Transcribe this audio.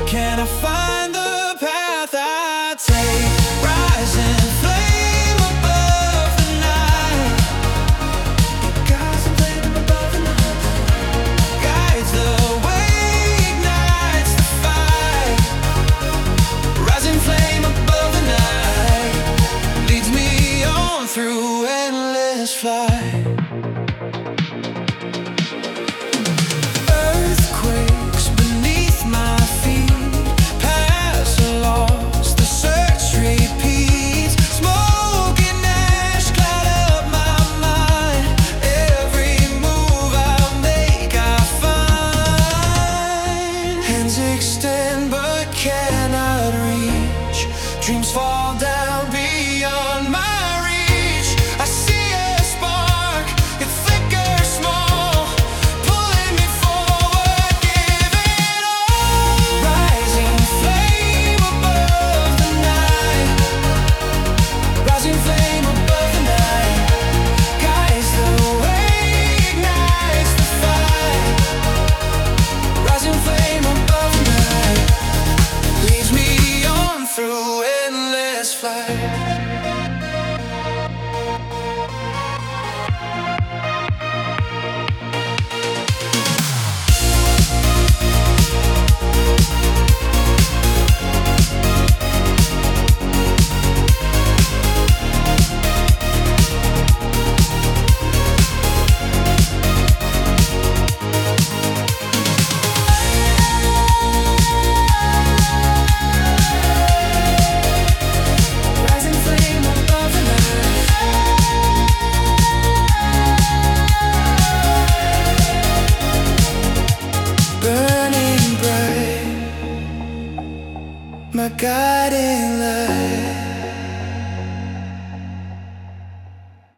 Can I find the path I take? Rising flame above the night. Guides the flame above the night. Guides the way, ignites the fight. Rising flame above the night leads me on through endless flight. Extend